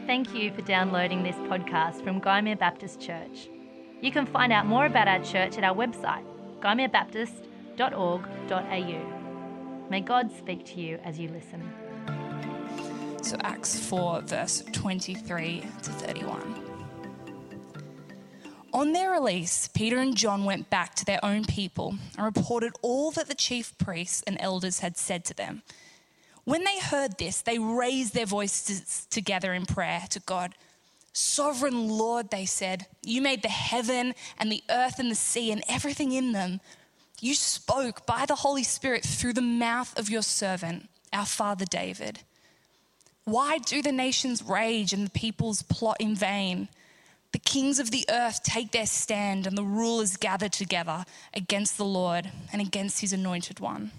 Thank you for downloading this podcast from Gymea Baptist Church. You can find out more about our church at our website, gymeabaptist.org.au. May God speak to you as you listen. So Acts 4, verse 23 to 31. On their release, Peter and John went back to their own people and reported all that the chief priests and elders had said to them. When they heard this, they raised their voices together in prayer to God. Sovereign Lord, they said, you made the heaven and the earth and the sea and everything in them. You spoke by the Holy Spirit through the mouth of your servant, our father David. Why do the nations rage and the peoples plot in vain? The kings of the earth take their stand and the rulers gather together against the Lord and against his anointed one.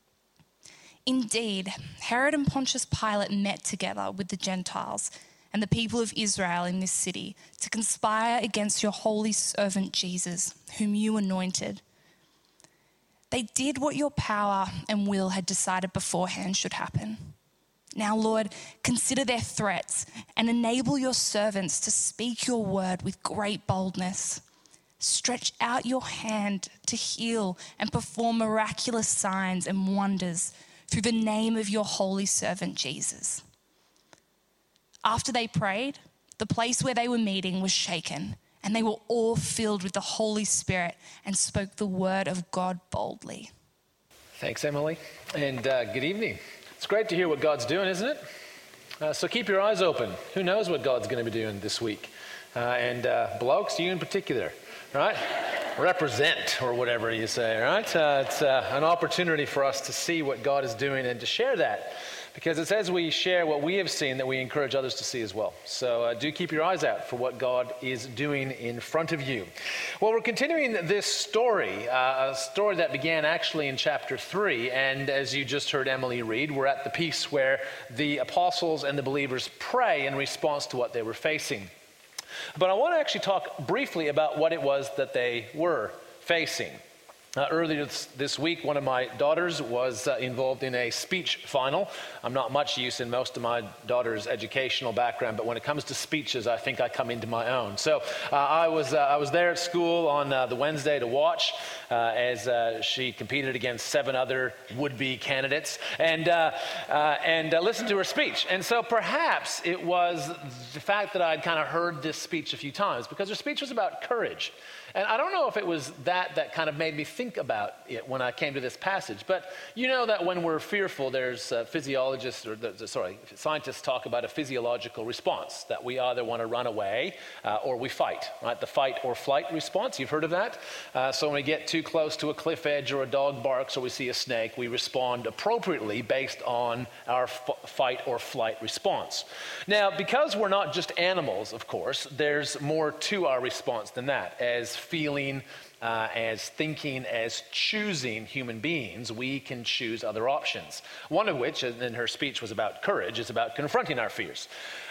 Indeed, Herod and Pontius Pilate met together with the Gentiles and the people of Israel in this city to conspire against your holy servant Jesus, whom you anointed. They did what your power and will had decided beforehand should happen. Now, Lord, consider their threats and enable your servants to speak your word with great boldness. Stretch out your hand to heal and perform miraculous signs and wonders through the name of your holy servant Jesus. After they prayed, the place where they were meeting was shaken, and they were all filled with the Holy Spirit and spoke the word of God boldly. Thanks, Emily, and good evening. It's great to hear what God's doing, isn't it? So keep your eyes open. Who knows what God's going to be doing this week? And blokes, you in particular, right? Represent, or whatever you say, right? It's an opportunity for us to see what God is doing and to share that. Because it's as we share what we have seen that we encourage others to see as well. So do keep your eyes out for what God is doing in front of you. Well, we're continuing this story, a story that began actually in chapter 3. And as you just heard Emily read, we're at the piece where the apostles and the believers pray in response to what they were facing. But I want to actually talk briefly about what it was that they were facing. Earlier this week, one of my daughters was involved in a speech final. I'm not much use in most of my daughter's educational background, but when it comes to speeches, I think I come into my own. So I was there at school on the Wednesday to watch as she competed against 7 other would-be candidates and listened to her speech. And so perhaps it was the fact that I'd kind of heard this speech a few times, because her speech was about courage. And I don't know if it was that kind of made me think about it when I came to this passage. But you know that when we're fearful, there's scientists talk about a physiological response, that we either want to run away or we fight, right? The fight or flight response, you've heard of that? So when we get too close to a cliff edge or a dog barks or we see a snake, we respond appropriately based on our fight or flight response. Now, because we're not just animals, of course, there's more to our response than that. As feeling, as thinking, as choosing human beings, we can choose other options. One of which, and her speech was about courage, is about confronting our fears.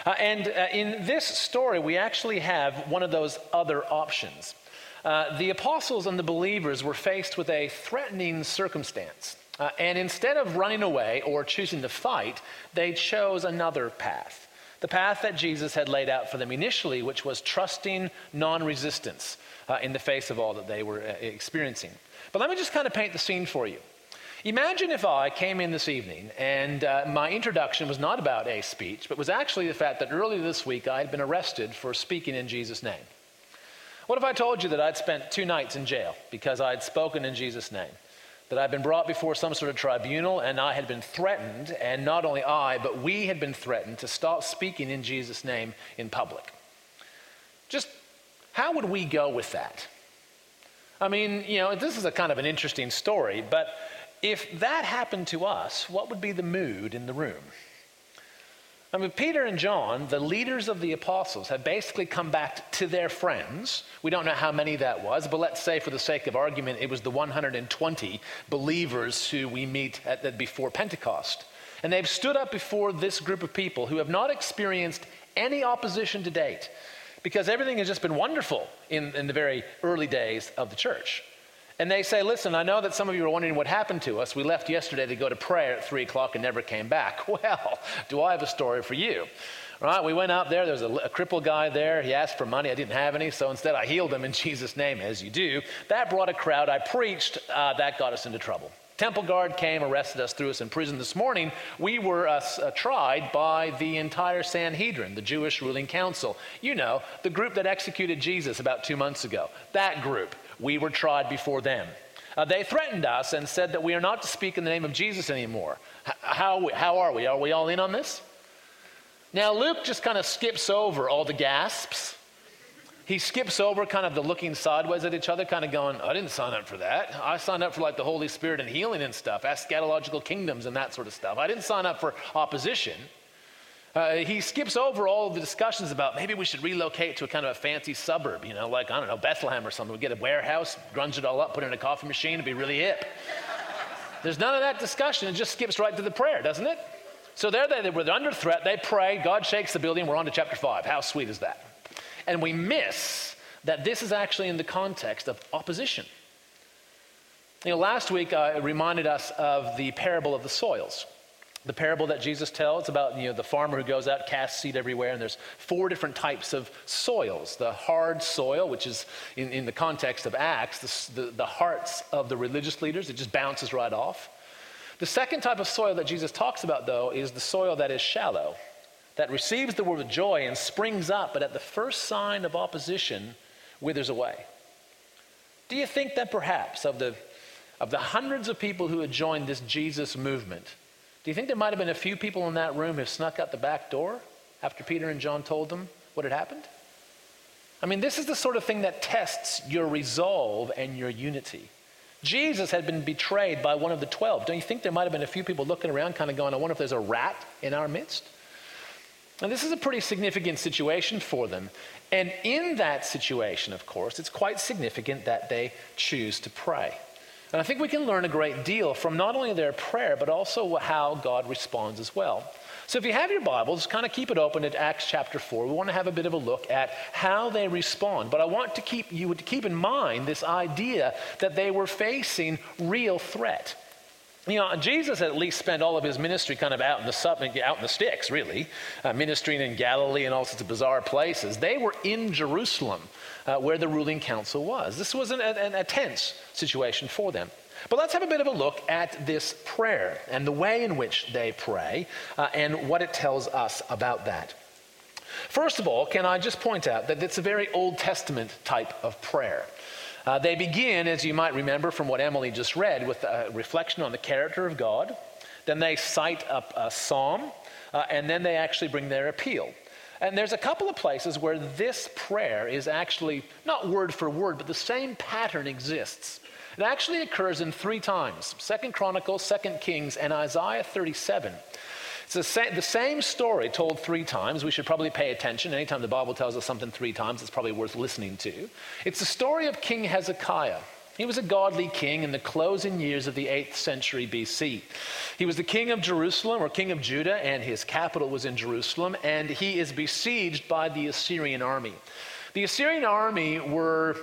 In this story, we actually have one of those other options. The apostles and the believers were faced with a threatening circumstance. And instead of running away or choosing to fight, they chose another path. The path that Jesus had laid out for them initially, which was trusting non-resistance in the face of all that they were experiencing. But let me just kind of paint the scene for you. Imagine if I came in this evening and my introduction was not about a speech, but was actually the fact that earlier this week I had been arrested for speaking in Jesus' name. What if I told you that I'd spent 2 nights in jail because I'd spoken in Jesus' name? That I'd been brought before some sort of tribunal and I had been threatened, and not only I, but we had been threatened to stop speaking in Jesus' name in public. Just how would we go with that? I mean, this is a kind of an interesting story, but if that happened to us, what would be the mood in the room? I mean, Peter and John, the leaders of the apostles, have basically come back to their friends. We don't know how many that was, but let's say for the sake of argument, it was the 120 believers who we meet before Pentecost. And they've stood up before this group of people who have not experienced any opposition to date, because everything has just been wonderful in the very early days of the church. And they say, listen, I know that some of you are wondering what happened to us. We left yesterday to go to prayer at 3 o'clock and never came back. Well, do I have a story for you? Right, we went out there was a crippled guy there. He asked for money. I didn't have any, so instead I healed him in Jesus' name, as you do. That brought a crowd. I preached. That got us into trouble. Temple guard came, arrested us, threw us in prison. This morning, we were tried by the entire Sanhedrin, the Jewish ruling council. You know, the group that executed Jesus about 2 months ago. That group, we were tried before them. They threatened us and said that we are not to speak in the name of Jesus anymore. How are we? Are we all in on this? Now, Luke just kind of skips over all the gasps. He skips over kind of the looking sideways at each other, kind of going, I didn't sign up for that. I signed up for like the Holy Spirit and healing and stuff, eschatological kingdoms and that sort of stuff. I didn't sign up for opposition. He skips over all of the discussions about maybe we should relocate to a kind of a fancy suburb, you know, like, I don't know, Bethlehem or something. We get a warehouse, grunge it all up, put it in a coffee machine, it'd be really hip. There's none of that discussion. It just skips right to the prayer, doesn't it? So there they were under threat. They pray. God shakes the building. We're on to chapter 5. How sweet is that? And we miss that this is actually in the context of opposition. You know, last week I reminded us of the parable of the soils. The parable that Jesus tells about, you know, the farmer who goes out, casts seed everywhere, and there's 4 different types of soils. The hard soil, which is in the context of Acts, the hearts of the religious leaders. It just bounces right off. The second type of soil that Jesus talks about, though, is the soil that is shallow, that receives the word with joy and springs up, but at the first sign of opposition, withers away. Do you think that perhaps of the hundreds of people who had joined this Jesus movement, do you think there might have been a few people in that room who snuck out the back door after Peter and John told them what had happened? I mean, this is the sort of thing that tests your resolve and your unity. Jesus had been betrayed by one of the 12. Don't you think there might have been a few people looking around kind of going, I wonder if there's a rat in our midst? And this is a pretty significant situation for them. And in that situation, of course, it's quite significant that they choose to pray. And I think we can learn a great deal from not only their prayer, but also how God responds as well. So if you have your Bibles, kind of keep it open at Acts chapter 4. We want to have a bit of a look at how they respond. But I want you to keep in mind this idea that they were facing real threat. You know, Jesus had at least spent all of his ministry kind of out in the sticks, really, ministering in Galilee and all sorts of bizarre places. They were in Jerusalem, where the ruling council was. This was a tense situation for them. But let's have a bit of a look at this prayer and the way in which they pray and what it tells us about that. First of all, can I just point out that it's a very Old Testament type of prayer. They begin, as you might remember from what Emily just read, with a reflection on the character of God. Then they cite up a psalm, and then they actually bring their appeal. And there's a couple of places where this prayer is actually, not word for word, but the same pattern exists. It actually occurs in 3 times, 2 Chronicles, 2 Kings, and Isaiah 37. It's the same story told 3 times. We should probably pay attention. Anytime the Bible tells us something 3 times, it's probably worth listening to. It's the story of King Hezekiah. He was a godly king in the closing years of the 8th century BC. He was the king of Jerusalem, or king of Judah, and his capital was in Jerusalem, and he is besieged by the Assyrian army. The Assyrian army were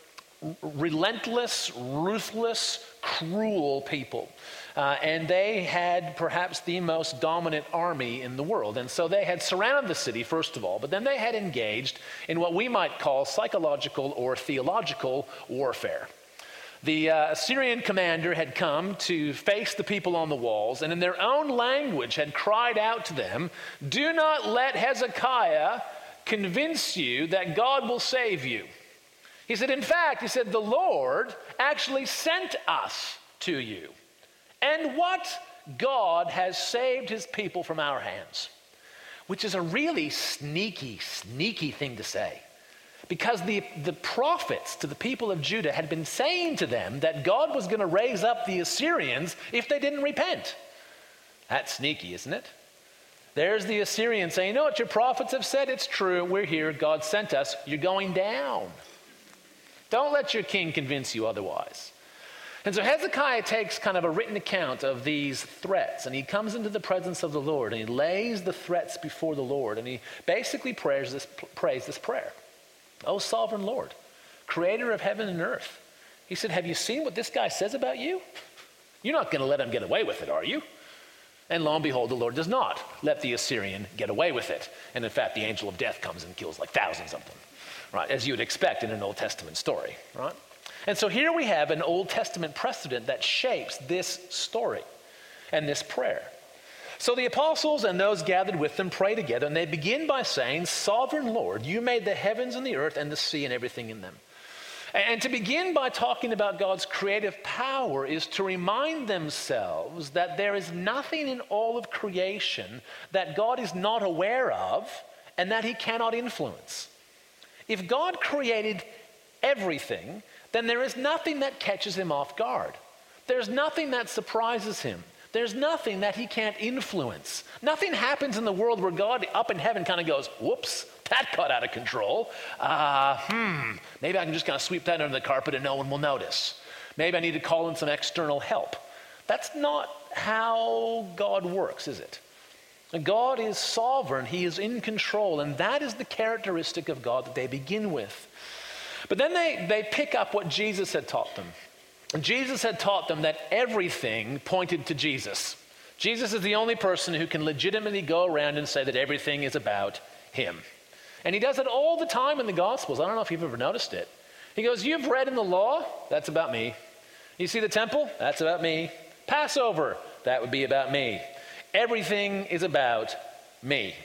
relentless, ruthless, cruel people. And they had perhaps the most dominant army in the world. And so they had surrounded the city, first of all, but then they had engaged in what we might call psychological or theological warfare. The Assyrian commander had come to face the people on the walls, and in their own language had cried out to them, "Do not let Hezekiah convince you that God will save you." He said, in fact, the Lord actually sent us to you. And what God has saved his people from our hands, which is a really sneaky thing to say. Because the prophets to the people of Judah had been saying to them that God was going to raise up the Assyrians if they didn't repent. That's sneaky, isn't it? There's the Assyrians saying, you know what your prophets have said? It's true. We're here. God sent us. You're going down. Don't let your king convince you otherwise. And so Hezekiah takes kind of a written account of these threats, and he comes into the presence of the Lord, and he lays the threats before the Lord, and he basically prays this prayer. "O sovereign Lord, creator of heaven and earth, He said, have you seen what this guy says about you? You're not going to let him get away with it, are you? And lo and behold, the Lord does not let the Assyrian get away with it. And in fact, the angel of death comes and kills like thousands of them, right? As you would expect in an Old Testament story, right? And so here we have an Old Testament precedent that shapes this story and this prayer. So the apostles and those gathered with them pray together, and they begin by saying, Sovereign Lord, you made the heavens and the earth and the sea and everything in them. And to begin by talking about God's creative power is to remind themselves that there is nothing in all of creation that God is not aware of and that he cannot influence. If God created everything, then there is nothing that catches him off guard. There's nothing that surprises him. There's nothing that he can't influence. Nothing happens in the world where God up in heaven kind of goes, whoops, that got out of control. Maybe I can just kind of sweep that under the carpet and no one will notice. Maybe I need to call in some external help. That's not how God works, is it? God is sovereign. He is in control. And that is the characteristic of God that they begin with. But then they pick up what Jesus had taught them. And Jesus had taught them that everything pointed to Jesus. Jesus is the only person who can legitimately go around and say that everything is about him. And he does it all the time in the Gospels. I don't know if you've ever noticed it. He goes, you've read in the law, that's about me. You see the temple, that's about me. Passover, that would be about me. Everything is about me.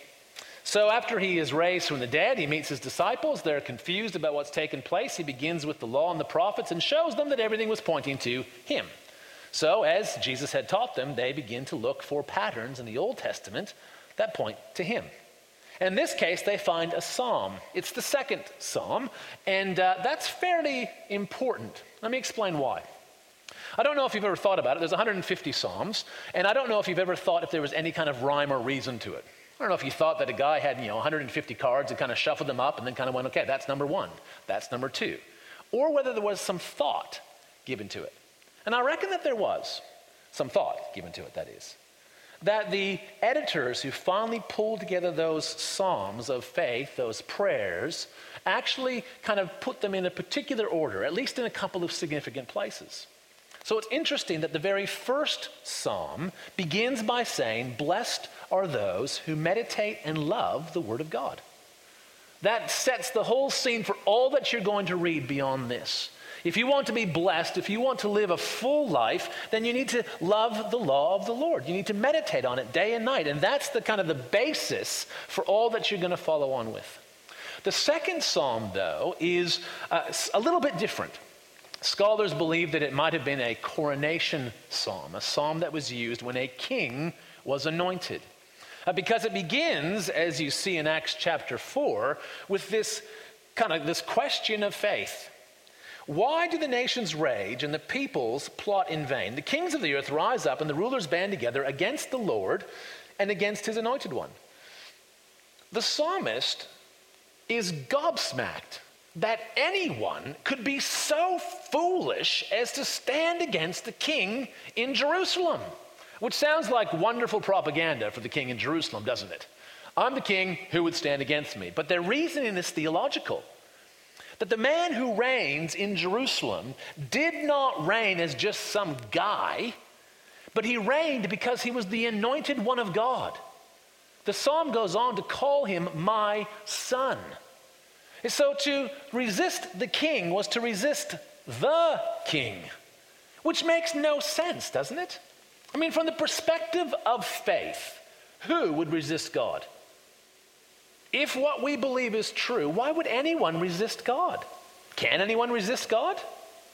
So after he is raised from the dead, he meets his disciples. They're confused about what's taken place. He begins with the law and the prophets and shows them that everything was pointing to him. So as Jesus had taught them, they begin to look for patterns in the Old Testament that point to him. In this case, they find a psalm. It's the second psalm, and that's fairly important. Let me explain why. I don't know if you've ever thought about it. There's 150 psalms, and I don't know if you've ever thought if there was any kind of rhyme or reason to it. I don't know if you thought that a guy had, 150 cards and kind of shuffled them up and then kind of went, okay, that's number one, that's number two. Or whether there was some thought given to it. And I reckon that there was some thought given to it, that is. That the editors who finally pulled together those psalms of faith, those prayers, actually kind of put them in a particular order, at least in a couple of significant places. So it's interesting that the very first psalm begins by saying, blessed are those who meditate and love the word of God. That sets the whole scene for all that you're going to read beyond this. If you want to be blessed, if you want to live a full life, then you need to love the law of the Lord. You need to meditate on it day and night. And that's the kind of the basis for all that you're going to follow on with. The second psalm, though, is a little bit different. Scholars believe that it might have been a coronation psalm, a psalm that was used when a king was anointed. Because it begins, as you see in Acts chapter 4, with this question of faith. Why do the nations rage and the peoples plot in vain? The kings of the earth rise up and the rulers band together against the Lord and against his anointed one. The psalmist is gobsmacked that anyone could be so foolish as to stand against the king in Jerusalem, which sounds like wonderful propaganda for the king in Jerusalem, doesn't it? I'm the king, who would stand against me? But their reasoning is theological. That the man who reigns in Jerusalem did not reign as just some guy, but he reigned because he was the anointed one of God. The psalm goes on to call him my son. And so to resist the king was to resist the king, which makes no sense, doesn't it? I mean, from the perspective of faith, who would resist God? If what we believe is true, why would anyone resist God? Can anyone resist God?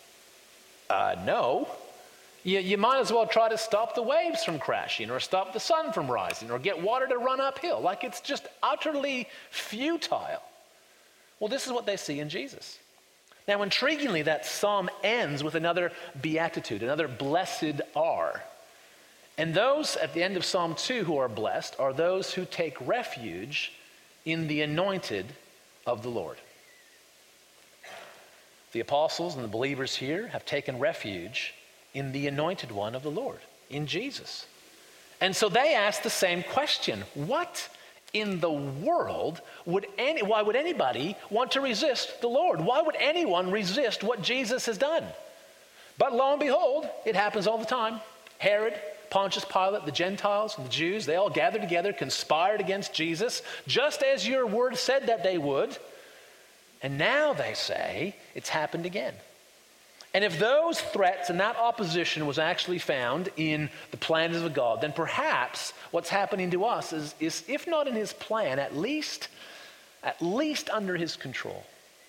No. You might as well try to stop the waves from crashing or stop the sun from rising or get water to run uphill. Like it's just utterly futile. Well, this is what they see in Jesus. Now, intriguingly, that psalm ends with another beatitude, another blessed are. And those at the end of Psalm 2 who are blessed are those who take refuge in the anointed of the Lord. The apostles and the believers here have taken refuge in the anointed one of the Lord, in Jesus. And so they ask the same question. What in the world why would anybody want to resist the Lord? Why would anyone resist what Jesus has done? But lo and behold, it happens all the time. Herod, Pontius Pilate, the Gentiles, and the Jews, they all gathered together, conspired against Jesus, just as your word said that they would. And now they say it's happened again. And if those threats and that opposition was actually found in the plans of God, then perhaps what's happening to us is if not in his plan, at least under his control.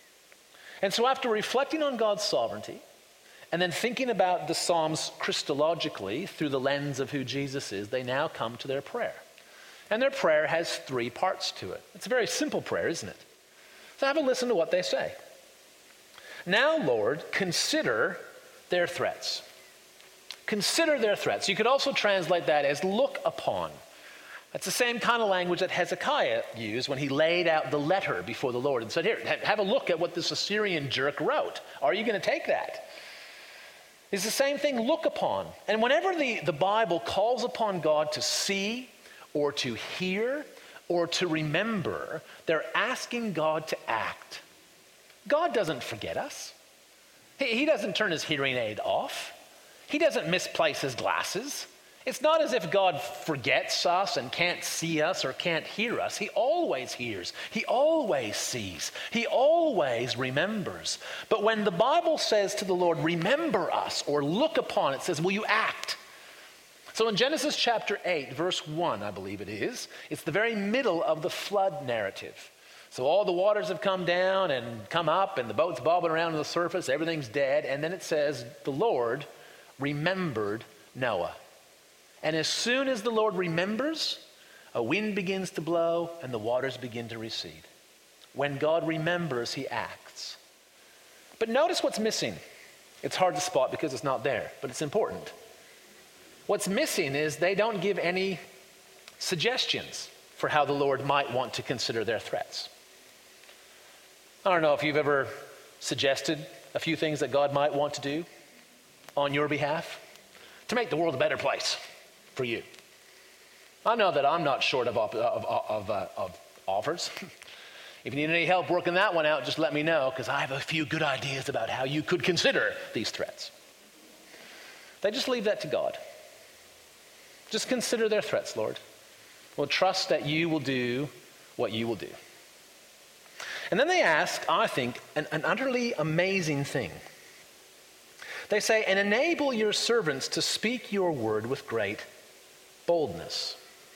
And so after reflecting on God's sovereignty, and then thinking about the Psalms Christologically through the lens of who Jesus is, they now come to their prayer. And their prayer has 3 parts to it. It's a very simple prayer, isn't it? So have a listen to what they say. Now, Lord, consider their threats. Consider their threats. You could also translate that as look upon. That's the same kind of language that Hezekiah used when he laid out the letter before the Lord and said, here, have a look at what this Assyrian jerk wrote. Are you going to take that? It's the same thing, look upon. And whenever the Bible calls upon God to see or to hear or to remember, they're asking God to act. God doesn't forget us. He doesn't turn his hearing aid off. He doesn't misplace his glasses. It's not as if God forgets us and can't see us or can't hear us. He always hears. He always sees. He always remembers. But when the Bible says to the Lord, remember us or look upon, it says, will you act? So in Genesis chapter 8, verse 1, I believe it is, it's the very middle of the flood narrative. So all the waters have come down and come up and the boat's bobbing around on the surface, everything's dead. And then it says, the Lord remembered Noah. And as soon as the Lord remembers, a wind begins to blow and the waters begin to recede. When God remembers, he acts. But notice what's missing. It's hard to spot because it's not there, but it's important. What's missing is they don't give any suggestions for how the Lord might want to consider their threats. I don't know if you've ever suggested a few things that God might want to do on your behalf to make the world a better place for you. I know that I'm not short of offers. If you need any help working that one out, just let me know, because I have a few good ideas about how you could consider these threats. They just leave that to God. Just consider their threats, Lord. We'll trust that you will do what you will do. And then they ask, I think, an utterly amazing thing. They say, and enable your servants to speak your word with great boldness.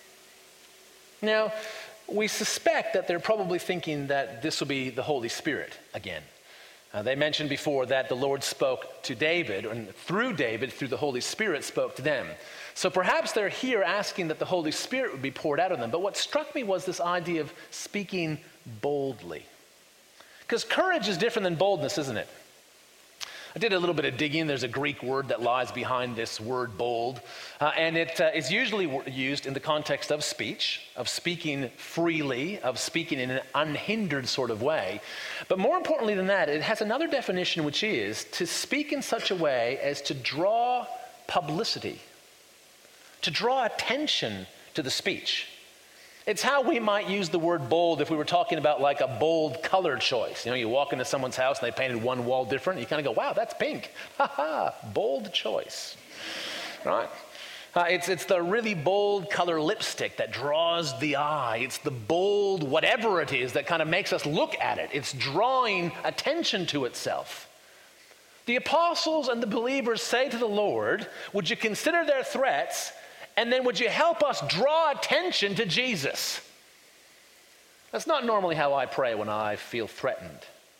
Now, we suspect that they're probably thinking that this will be the Holy Spirit again. They mentioned before that the Lord spoke to David, and through David, through the Holy Spirit, spoke to them. So perhaps they're here asking that the Holy Spirit would be poured out on them. But what struck me was this idea of speaking boldly. Because courage is different than boldness, isn't it? I did a little bit of digging. There's a Greek word that lies behind this word bold. And it is usually used in the context of speech, of speaking freely, of speaking in an unhindered sort of way. But more importantly than that, it has another definition, which is to speak in such a way as to draw publicity, to draw attention to the speech. It's how we might use the word bold if we were talking about like a bold color choice. You know, you walk into someone's house and they painted one wall different. And you kind of go, wow, that's pink. Ha ha, bold choice, right? It's the really bold color lipstick that draws the eye. It's the bold whatever it is that kind of makes us look at it. It's drawing attention to itself. The apostles and the believers say to the Lord, would you consider their threats? And then would you help us draw attention to Jesus? That's not normally how I pray when I feel threatened.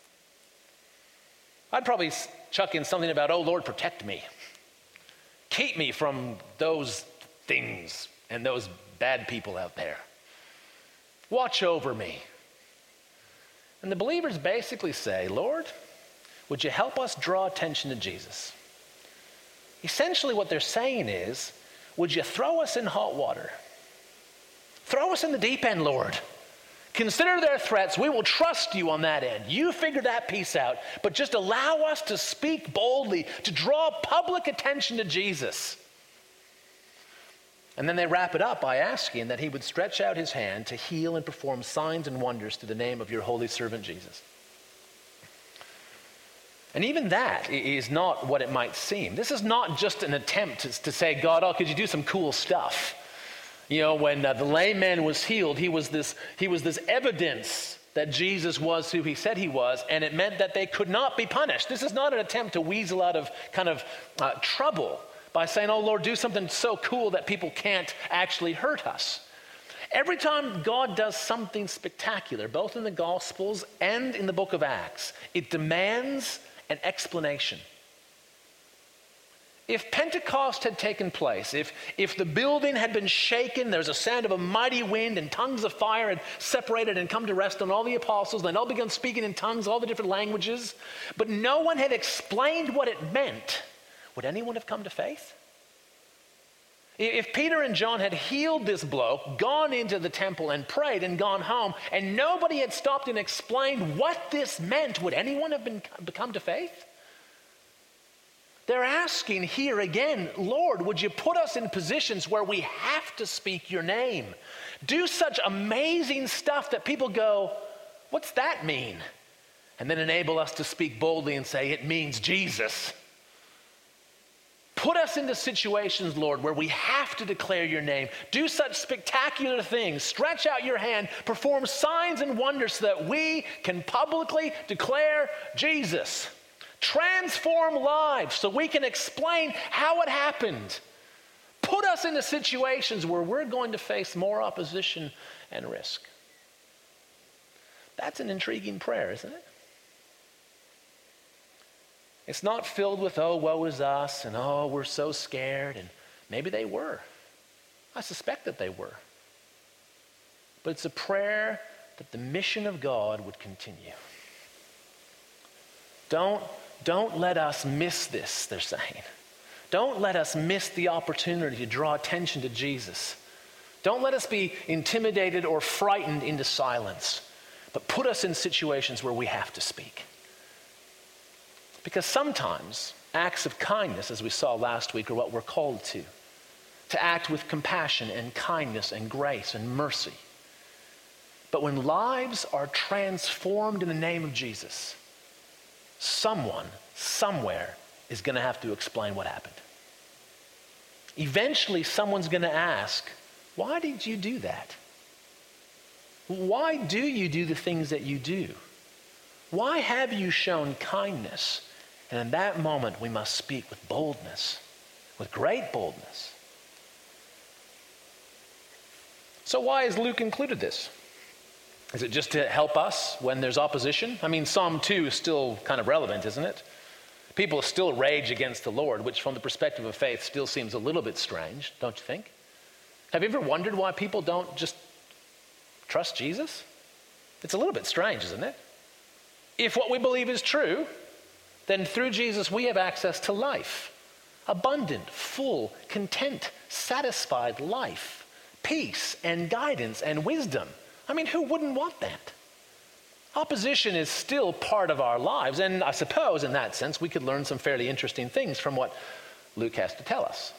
I'd probably chuck in something about, oh Lord, protect me. Keep me from those things and those bad people out there. Watch over me. And the believers basically say, Lord, would you help us draw attention to Jesus? Essentially what they're saying is, would you throw us in hot water? Throw us in the deep end, Lord. Consider their threats. We will trust you on that end. You figure that piece out. But just allow us to speak boldly, to draw public attention to Jesus. And then they wrap it up by asking that he would stretch out his hand to heal and perform signs and wonders through the name of your holy servant Jesus. And even that is not what it might seem. This is not just an attempt to say, God, oh, could you do some cool stuff? You know, when the lame man was healed, he was this evidence that Jesus was who he said he was, and it meant that they could not be punished. This is not an attempt to weasel out of kind of trouble by saying, oh, Lord, do something so cool that people can't actually hurt us. Every time God does something spectacular, both in the Gospels and in the book of Acts, it demands an explanation. If Pentecost had taken place, if the building had been shaken, there's a sound of a mighty wind and tongues of fire had separated and come to rest on all the apostles, and they all begun speaking in tongues, all the different languages, but no one had explained what it meant, would anyone have come to faith? If Peter and John had healed this bloke, gone into the temple and prayed and gone home, and nobody had stopped and explained what this meant, would anyone have come to faith? They're asking here again, Lord, would you put us in positions where we have to speak your name? Do such amazing stuff that people go, what's that mean? And then enable us to speak boldly and say, it means Jesus. Put us into situations, Lord, where we have to declare your name. Do such spectacular things. Stretch out your hand. Perform signs and wonders so that we can publicly declare Jesus. Transform lives so we can explain how it happened. Put us into situations where we're going to face more opposition and risk. That's an intriguing prayer, isn't it? It's not filled with, oh, woe is us, and oh, we're so scared, and maybe they were. I suspect that they were. But it's a prayer that the mission of God would continue. Don't let us miss this, they're saying. Don't let us miss the opportunity to draw attention to Jesus. Don't let us be intimidated or frightened into silence, but put us in situations where we have to speak. Because sometimes acts of kindness, as we saw last week, are what we're called to act with compassion and kindness and grace and mercy. But when lives are transformed in the name of Jesus, someone, somewhere, is going to have to explain what happened. Eventually, someone's going to ask, why did you do that? Why do you do the things that you do? Why have you shown kindness? And in that moment, we must speak with boldness, with great boldness. So why has Luke included this? Is it just to help us when there's opposition? I mean, Psalm 2 is still kind of relevant, isn't it? People still rage against the Lord, which from the perspective of faith still seems a little bit strange, don't you think? Have you ever wondered why people don't just trust Jesus? It's a little bit strange, isn't it? If what we believe is true, then through Jesus we have access to life. Abundant, full, content, satisfied life, peace and guidance and wisdom. I mean, who wouldn't want that? Opposition is still part of our lives, and I suppose in that sense we could learn some fairly interesting things from what Luke has to tell us.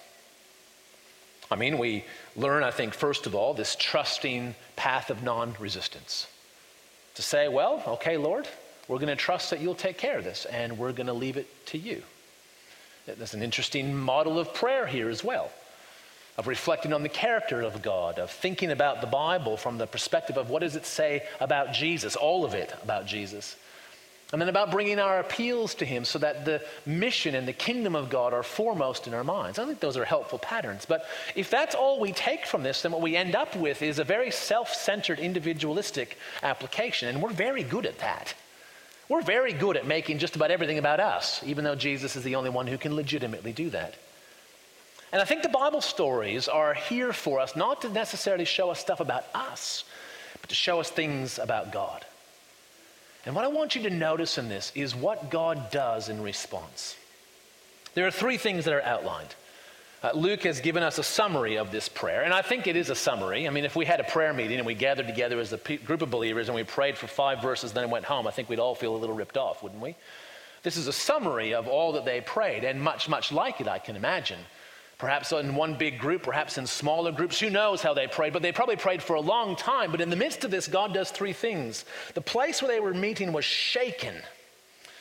I mean, we learn, I think, first of all, this trusting path of non-resistance. To say, well, okay, Lord, we're going to trust that you'll take care of this, and we're going to leave it to you. There's an interesting model of prayer here as well, of reflecting on the character of God, of thinking about the Bible from the perspective of what does it say about Jesus, all of it about Jesus, and then about bringing our appeals to him so that the mission and the kingdom of God are foremost in our minds. I think those are helpful patterns, but if that's all we take from this, then what we end up with is a very self-centered, individualistic application, and we're very good at that. We're very good at making just about everything about us, even though Jesus is the only one who can legitimately do that. And I think the Bible stories are here for us not to necessarily show us stuff about us, but to show us things about God. And what I want you to notice in this is what God does in response. There are three things that are outlined. Luke has given us a summary of this prayer, and I think it is a summary. I mean, if we had a prayer meeting and we gathered together as a group of believers and we prayed for 5 verses and then went home, I think we'd all feel a little ripped off, wouldn't we? This is a summary of all that they prayed, and much, much like it, I can imagine. Perhaps in one big group, perhaps in smaller groups. Who knows how they prayed, but they probably prayed for a long time. But in the midst of this, God does 3 things. The place where they were meeting was shaken.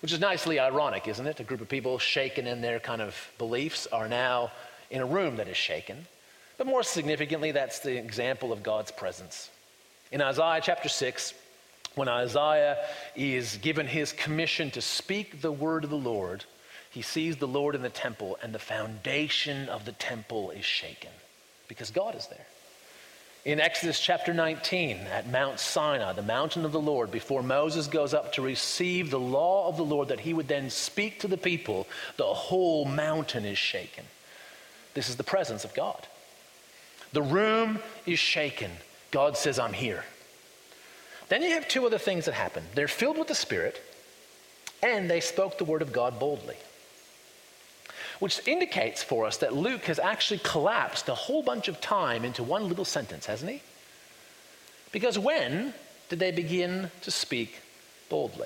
Which is nicely ironic, isn't it? A group of people shaken in their kind of beliefs are now in a room that is shaken. But more significantly, that's the example of God's presence. In Isaiah chapter 6, when Isaiah is given his commission to speak the word of the Lord, he sees the Lord in the temple, and the foundation of the temple is shaken because God is there. In Exodus chapter 19, at Mount Sinai, the mountain of the Lord, before Moses goes up to receive the law of the Lord that he would then speak to the people, the whole mountain is shaken. This is the presence of God. The room is shaken. God says, I'm here. Then you have two other things that happen. They're filled with the Spirit, and they spoke the word of God boldly. Which indicates for us that Luke has actually collapsed a whole bunch of time into one little sentence, hasn't he? Because when did they begin to speak boldly?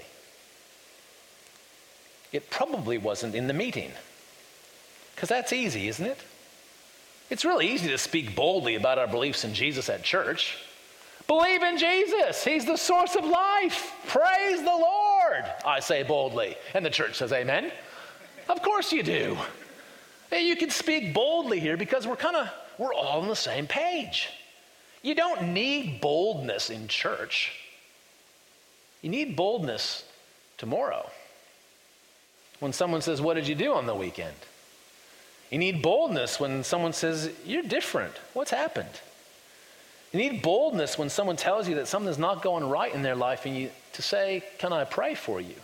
It probably wasn't in the meeting. Because that's easy, isn't it? It's really easy to speak boldly about our beliefs in Jesus at church. Believe in Jesus. He's the source of life. Praise the Lord, I say boldly. And the church says amen. Of course you do. You can speak boldly here because we're all on the same page. You don't need boldness in church. You need boldness tomorrow. When someone says, what did you do on the weekend? You need boldness when someone says, you're different. What's happened? You need boldness when someone tells you that something's not going right in their life and to say, can I pray for you?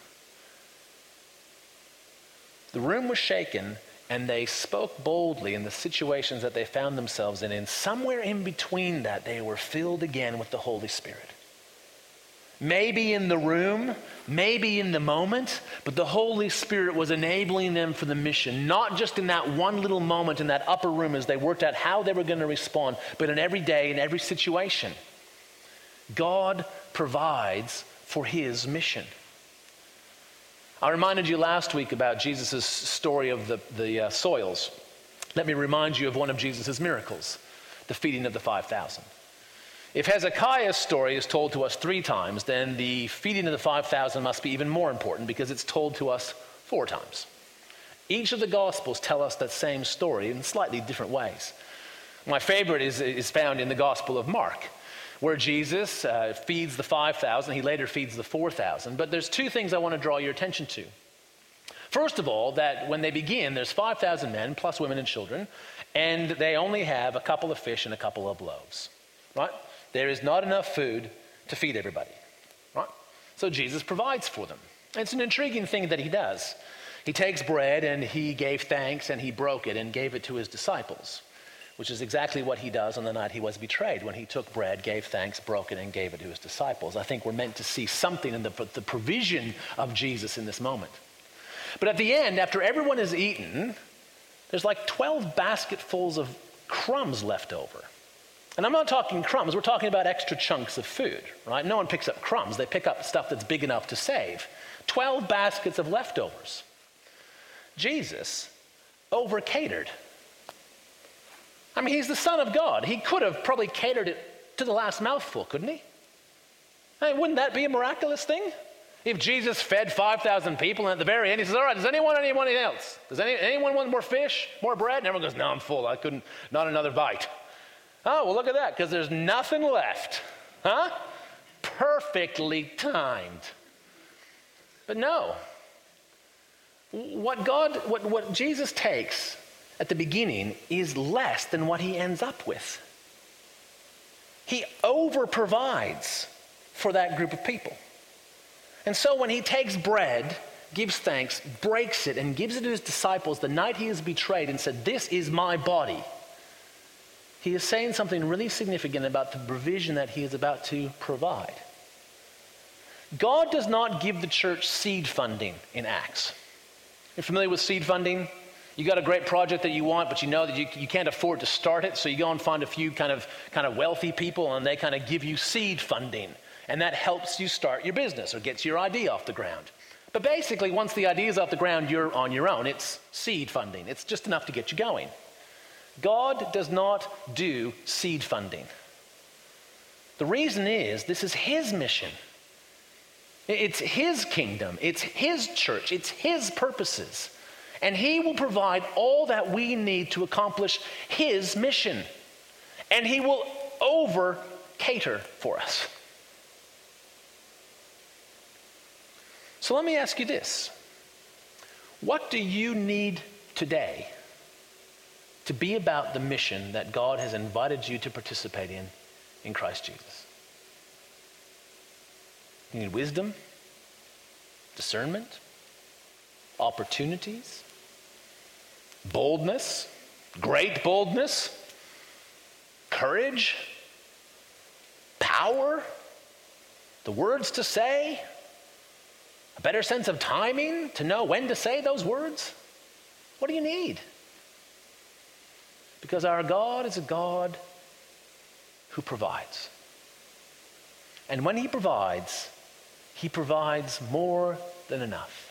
The room was shaken, and they spoke boldly in the situations that they found themselves in. And somewhere in between that, they were filled again with the Holy Spirit. Maybe in the room, maybe in the moment, but the Holy Spirit was enabling them for the mission, not just in that one little moment in that upper room as they worked out how they were going to respond, but in every day, in every situation. God provides for his mission. I reminded you last week about Jesus' story of the soils. Let me remind you of one of Jesus' miracles, the feeding of the 5,000. If Hezekiah's story is told to us 3 times, then the feeding of the 5,000 must be even more important because it's told to us 4 times. Each of the Gospels tell us that same story in slightly different ways. My favorite is found in the Gospel of Mark, where Jesus feeds the 5,000. He later feeds the 4,000. But there's 2 things I want to draw your attention to. First of all, that when they begin, there's 5,000 men plus women and children, and they only have a couple of fish and a couple of loaves, right? There is not enough food to feed everybody, right? So Jesus provides for them. And it's an intriguing thing that he does. He takes bread and he gave thanks and he broke it and gave it to his disciples, which is exactly what he does on the night he was betrayed, when he took bread, gave thanks, broke it, and gave it to his disciples. I think we're meant to see something in the provision of Jesus in this moment. But at the end, after everyone has eaten, there's like 12 basketfuls of crumbs left over. And I'm not talking crumbs, we're talking about extra chunks of food, right? No one picks up crumbs, they pick up stuff that's big enough to save. 12 baskets of leftovers. Jesus over-catered. I mean, he's the Son of God. He could have probably catered it to the last mouthful, couldn't he? I mean, wouldn't that be a miraculous thing? If Jesus fed 5,000 people and at the very end he says, all right, does anyone else? Does anyone want more fish, more bread? And everyone goes, no, I'm full. I couldn't, not another bite. Oh, well, look at that, because there's nothing left. Huh? Perfectly timed. But no. What Jesus takes at the beginning is less than what he ends up with. He over-provides for that group of people. And so when he takes bread, gives thanks, breaks it, and gives it to his disciples the night he is betrayed and said, this is my body, he is saying something really significant about the provision that he is about to provide. God does not give the church seed funding in Acts. You're familiar with seed funding? You got a great project that you want, but you know that you can't afford to start it, so you go and find a few kind of wealthy people, and they kind of give you seed funding, and that helps you start your business or gets your idea off the ground. But basically, once the idea is off the ground, you're on your own. It's seed funding. It's just enough to get you going. God does not do seed funding. The reason is this is his mission. It's his kingdom, it's his church, it's his purposes. And he will provide all that we need to accomplish his mission. And he will over-cater for us. So let me ask you this. What do you need today to be about the mission that God has invited you to participate in Christ Jesus? You need wisdom, discernment, opportunities, boldness, great boldness, courage, power, the words to say, a better sense of timing to know when to say those words. What do you need? Because our God is a God who provides. And when he provides more than enough.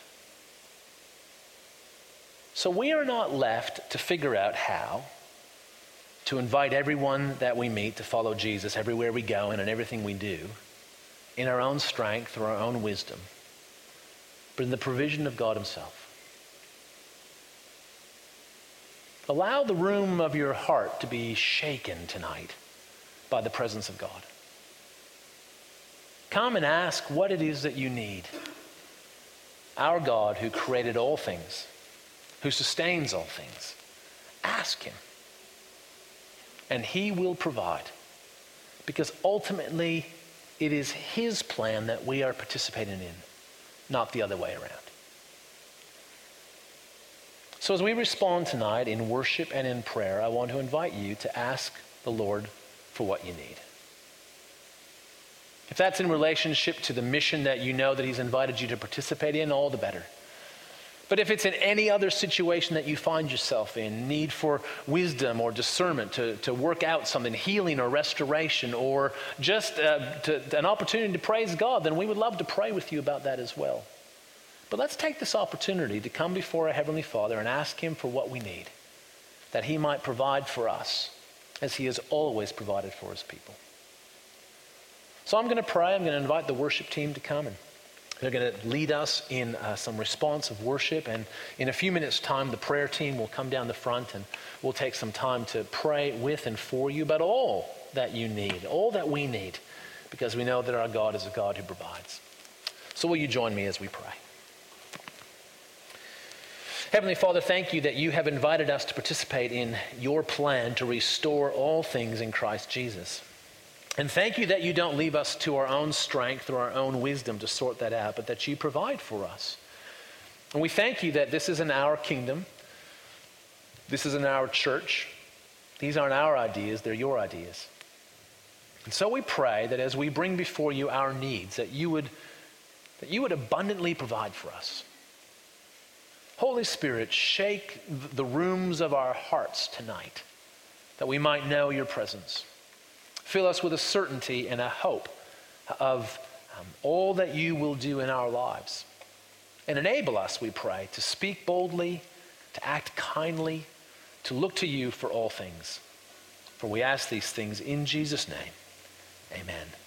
So we are not left to figure out how to invite everyone that we meet to follow Jesus everywhere we go and in everything we do, in our own strength or our own wisdom, but in the provision of God himself. Allow the room of your heart to be shaken tonight by the presence of God. Come and ask what it is that you need. Our God who created all things, who sustains all things, ask him. And he will provide. Because ultimately, it is his plan that we are participating in, not the other way around. So as we respond tonight in worship and in prayer, I want to invite you to ask the Lord for what you need. If that's in relationship to the mission that you know that he's invited you to participate in, all the better. But if it's in any other situation that you find yourself in, need for wisdom or discernment to work out something, healing or restoration, or just an opportunity to praise God, then we would love to pray with you about that as well. But let's take this opportunity to come before our Heavenly Father and ask him for what we need, that he might provide for us as he has always provided for his people. So I'm going to pray. I'm going to invite the worship team to come, and they're going to lead us in some responsive worship. And in a few minutes' time, the prayer team will come down the front, and we'll take some time to pray with and for you about all that you need, all that we need, because we know that our God is a God who provides. So will you join me as we pray? Heavenly Father, thank you that you have invited us to participate in your plan to restore all things in Christ Jesus. And thank you that you don't leave us to our own strength or our own wisdom to sort that out, but that you provide for us. And we thank you that this isn't our kingdom. This isn't our church. These aren't our ideas, they're your ideas. And so we pray that as we bring before you our needs, that you would abundantly provide for us. Holy Spirit, shake the rooms of our hearts tonight, that we might know your presence. Fill us with a certainty and a hope of all that you will do in our lives. And enable us, we pray, to speak boldly, to act kindly, to look to you for all things. For we ask these things in Jesus' name. Amen.